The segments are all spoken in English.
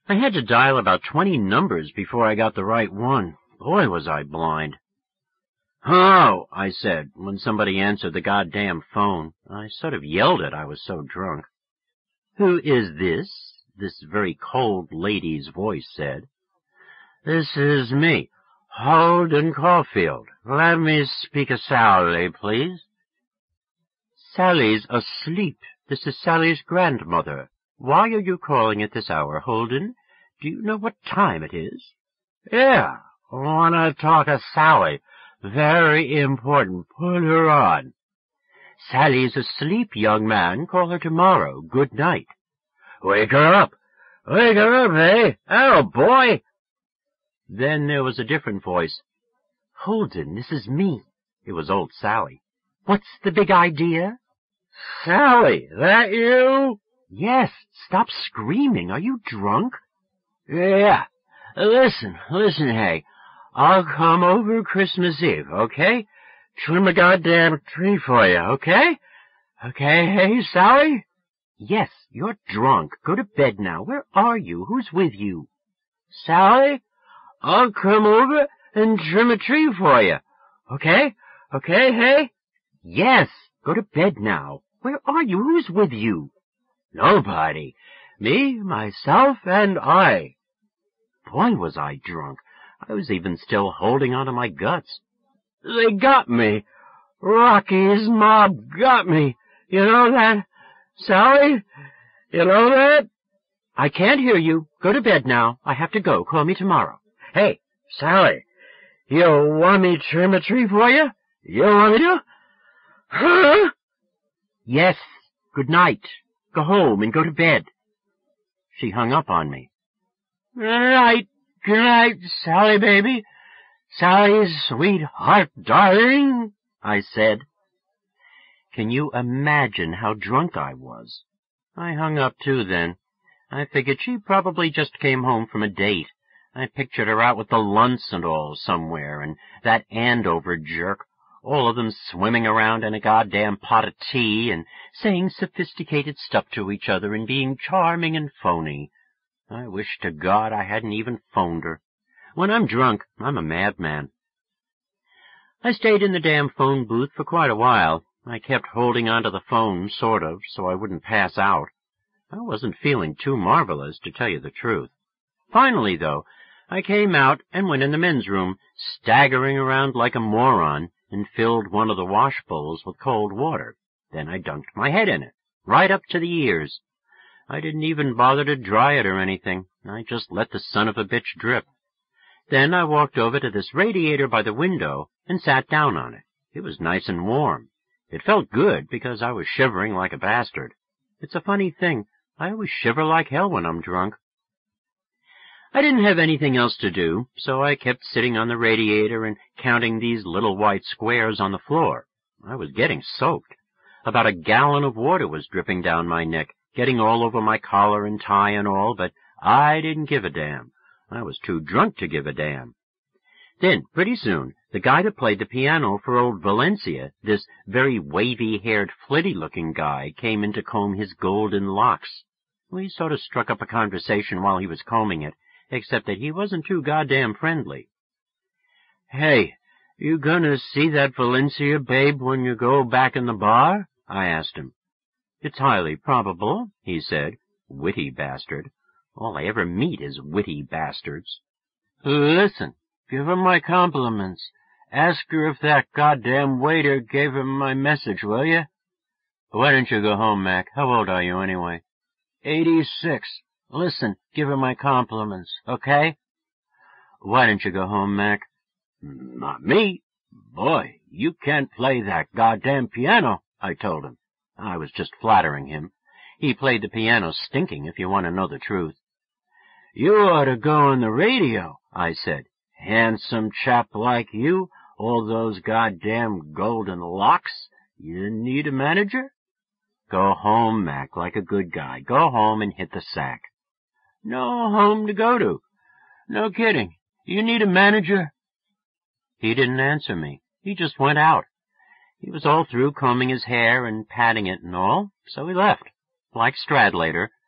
I had to dial about 20 numbers before I got the right one. Boy, was I blind. "Hello," I said, when somebody answered the goddamn phone. I sort of yelled it, I was so drunk. "Who is this?" this very cold lady's voice said. "This is me, Holden Caulfield. Let me speak to Sally, please." "Sally's asleep. This is Sally's grandmother. Why are you calling at this hour, Holden? Do you know what time it is?" "Yeah, I want to talk to Sally. Very important. Put her on." "Sally's asleep, young man. Call her tomorrow. Good night." "Wake her up. Wake her up, eh? Oh, boy." Then there was a different voice. "Holden, this is me." It was old Sally. "What's the big idea?" "Sally, that you?" "Yes. Stop screaming. Are you drunk?" "Yeah. Listen, hey. I'll come over Christmas Eve, okay? Trim a goddamn tree for you, okay? Okay, hey, Sally?" "Yes, you're drunk. Go to bed now. Where are you? Who's with you?" "Sally, I'll come over and trim a tree for you, okay? Okay, hey?" "Yes, go to bed now. Where are you? Who's with you?" "Nobody. Me, myself, and I." Boy, was I drunk. I was even still holding on to my guts. "They got me. Rocky's mob got me. You know that, Sally? You know that?" "I can't hear you. Go to bed now. I have to go. Call me tomorrow." "Hey, Sally, you want me to trim a tree for you? You want me to? Huh?" "Yes. Good night. Go home and go to bed." She hung up on me. Good night, Sally, baby. Sally's sweetheart, darling," I said. Can you imagine how drunk I was? I hung up too then. I figured she probably just came home from a date. I pictured her out with the Lunts and all somewhere, and that Andover jerk, all of them swimming around in a goddamn pot of tea and saying sophisticated stuff to each other and being charming and phony. I wish to God I hadn't even phoned her. When I'm drunk, I'm a madman. I stayed in the damn phone booth for quite a while. I kept holding onto the phone, sort of, so I wouldn't pass out. I wasn't feeling too marvelous, to tell you the truth. Finally, though, I came out and went in the men's room, staggering around like a moron, and filled one of the wash bowls with cold water. Then I dunked my head in it, right up to the ears. I didn't even bother to dry it or anything. I just let the son of a bitch drip. Then I walked over to this radiator by the window and sat down on it. It was nice and warm. It felt good because I was shivering like a bastard. It's a funny thing. I always shiver like hell when I'm drunk. I didn't have anything else to do, so I kept sitting on the radiator and counting these little white squares on the floor. I was getting soaked. About a gallon of water was dripping down my neck, getting all over my collar and tie and all, but I didn't give a damn. I was too drunk to give a damn. Then, pretty soon, the guy that played the piano for old Valencia, this very wavy-haired, flitty-looking guy, came in to comb his golden locks. We sort of struck up a conversation while he was combing it, except that he wasn't too goddamn friendly. "Hey, you gonna see that Valencia babe when you go back in the bar?" I asked him. "It's highly probable," he said. Witty bastard. All I ever meet is witty bastards. "Listen, give her my compliments. Ask her if that goddamn waiter gave her my message, will you?" "Why don't you go home, Mac? How old are you, anyway?" 86. Listen, give her my compliments, okay?" "Why don't you go home, Mac?" "Not me. Boy, you can't play that goddamn piano," I told him. I was just flattering him. He played the piano stinking, if you want to know the truth. "You ought to go on the radio," I said. "Handsome chap like you, all those goddamn golden locks. You need a manager?" "Go home, Mac, like a good guy. Go home and hit the sack." "No home to go to. No kidding. You need a manager?" He didn't answer me. He just went out. He was all through combing his hair and patting it and all, so he left, like Stradlater.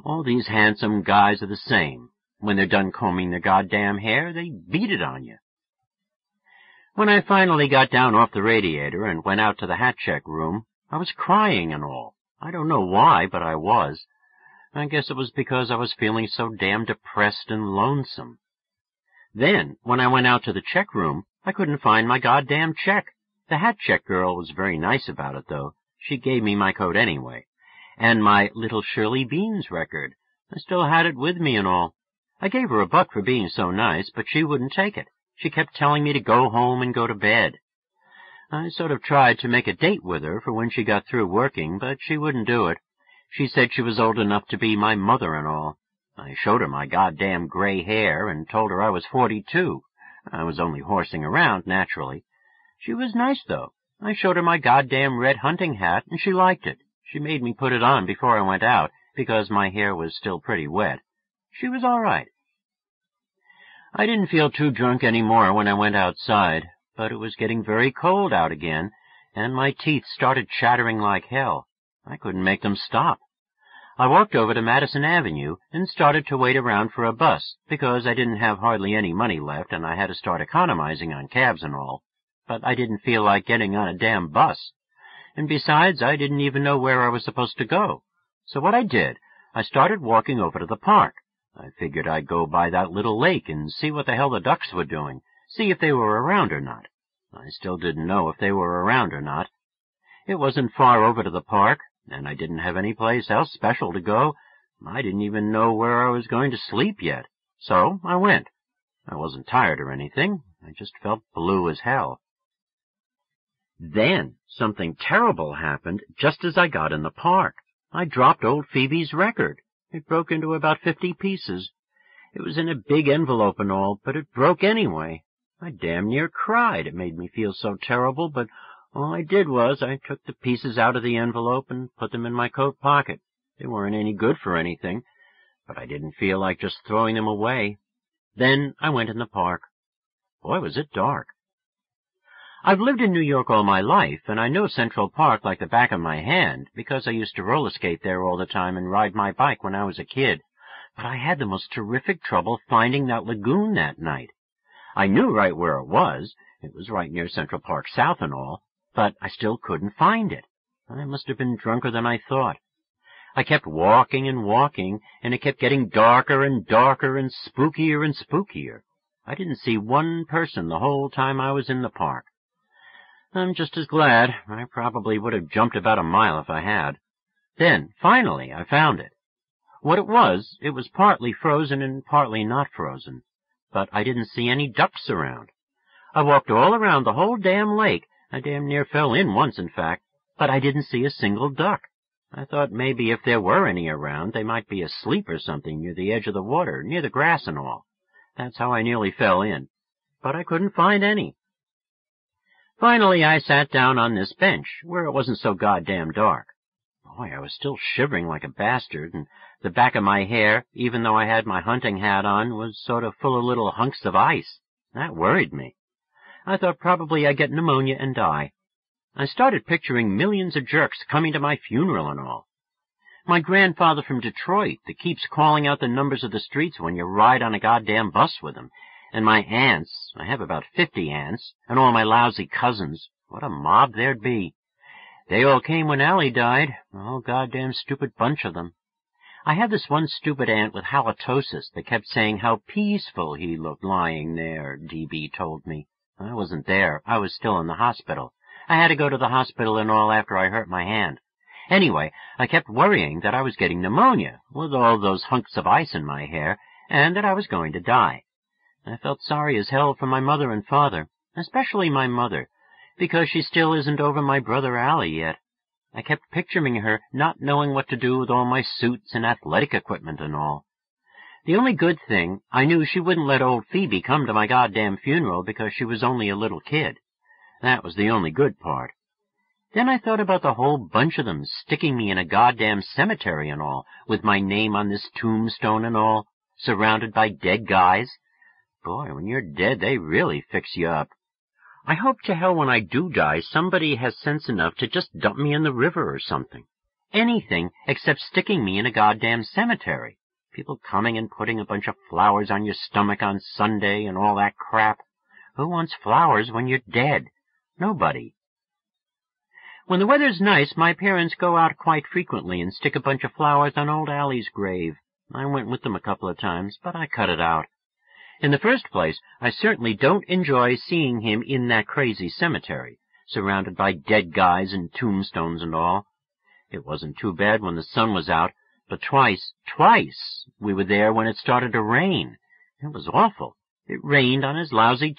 All these handsome guys are the same. When they're done combing their goddamn hair, they beat it on you. When I finally got down off the radiator and went out to the hat check room, I was crying and all. I don't know why, but I was. I guess it was because I was feeling so damn depressed and lonesome. Then, when I went out to the check room, I couldn't find my goddamn check. The hat check girl was very nice about it, though. She gave me my coat anyway. And my Little Shirley Beans record. I still had it with me and all. I gave her $1 for being so nice, but she wouldn't take it. She kept telling me to go home and go to bed. I sort of tried to make a date with her for when she got through working, but she wouldn't do it. She said she was old enough to be my mother and all. I showed her my goddamn gray hair and told her I was 42. I was only horsing around, naturally. She was nice, though. I showed her my goddamn red hunting hat, and she liked it. She made me put it on before I went out, because my hair was still pretty wet. She was all right. I didn't feel too drunk any more when I went outside, but it was getting very cold out again, and my teeth started chattering like hell. I couldn't make them stop. I walked over to Madison Avenue and started to wait around for a bus, because I didn't have hardly any money left and I had to start economizing on cabs and all. But I didn't feel like getting on a damn bus. And besides, I didn't even know where I was supposed to go. So what I did, I started walking over to the park. I figured I'd go by that little lake and see what the hell the ducks were doing, see if they were around or not. I still didn't know if they were around or not. It wasn't far over to the park, and I didn't have any place else special to go. I didn't even know where I was going to sleep yet. So I went. I wasn't tired or anything. I just felt blue as hell. Then something terrible happened just as I got in the park. I dropped old Phoebe's record. It broke into about 50 pieces. It was in a big envelope and all, but it broke anyway. I damn near cried. It made me feel so terrible, but all I did was I took the pieces out of the envelope and put them in my coat pocket. They weren't any good for anything, but I didn't feel like just throwing them away. Then I went in the park. Boy, was it dark. I've lived in New York all my life, and I know Central Park like the back of my hand, because I used to roller skate there all the time and ride my bike when I was a kid. But I had the most terrific trouble finding that lagoon that night. I knew right where it was. It was right near Central Park South and all, but I still couldn't find it. I must have been drunker than I thought. I kept walking and walking, and it kept getting darker and darker and spookier and spookier. I didn't see one person the whole time I was in the park. I'm just as glad. I probably would have jumped about a mile if I had. Then, finally, I found it. What it was partly frozen and partly not frozen. But I didn't see any ducks around. I walked all around the whole damn lake. I damn near fell in once, in fact, but I didn't see a single duck. I thought maybe if there were any around, they might be asleep or something near the edge of the water, near the grass and all. That's how I nearly fell in. But I couldn't find any. Finally, I sat down on this bench, where it wasn't so goddamn dark. Boy, I was still shivering like a bastard, and the back of my hair, even though I had my hunting hat on, was sort of full of little hunks of ice. That worried me. I thought probably I'd get pneumonia and die. I started picturing millions of jerks coming to my funeral and all. My grandfather from Detroit that keeps calling out the numbers of the streets when you ride on a goddamn bus with him. And my aunts, I have about 50 aunts, and all my lousy cousins. What a mob there'd be. They all came when Allie died, a whole goddamn stupid bunch of them. I had this one stupid aunt with halitosis that kept saying how peaceful he looked lying there, D.B. told me. I wasn't there. I was still in the hospital. I had to go to the hospital and all after I hurt my hand. Anyway, I kept worrying that I was getting pneumonia, with all those hunks of ice in my hair, and that I was going to die. I felt sorry as hell for my mother and father, especially my mother, because she still isn't over my brother Allie yet. I kept picturing her not knowing what to do with all my suits and athletic equipment and all. The only good thing, I knew she wouldn't let old Phoebe come to my goddamn funeral because she was only a little kid. That was the only good part. Then I thought about the whole bunch of them sticking me in a goddamn cemetery and all, with my name on this tombstone and all, surrounded by dead guys. Boy, when you're dead, they really fix you up. I hope to hell when I do die, somebody has sense enough to just dump me in the river or something. anything except sticking me in a goddamn cemetery. People coming and putting a bunch of flowers on your stomach on Sunday and all that crap. Who wants flowers when you're dead? Nobody. When the weather's nice, my parents go out quite frequently and stick a bunch of flowers on old Allie's grave. I went with them a couple of times, but I cut it out. In the first place, I certainly don't enjoy seeing him in that crazy cemetery, surrounded by dead guys and tombstones and all. It wasn't too bad when the sun was out, but twice, we were there when it started to rain. It was awful. It rained on his lousy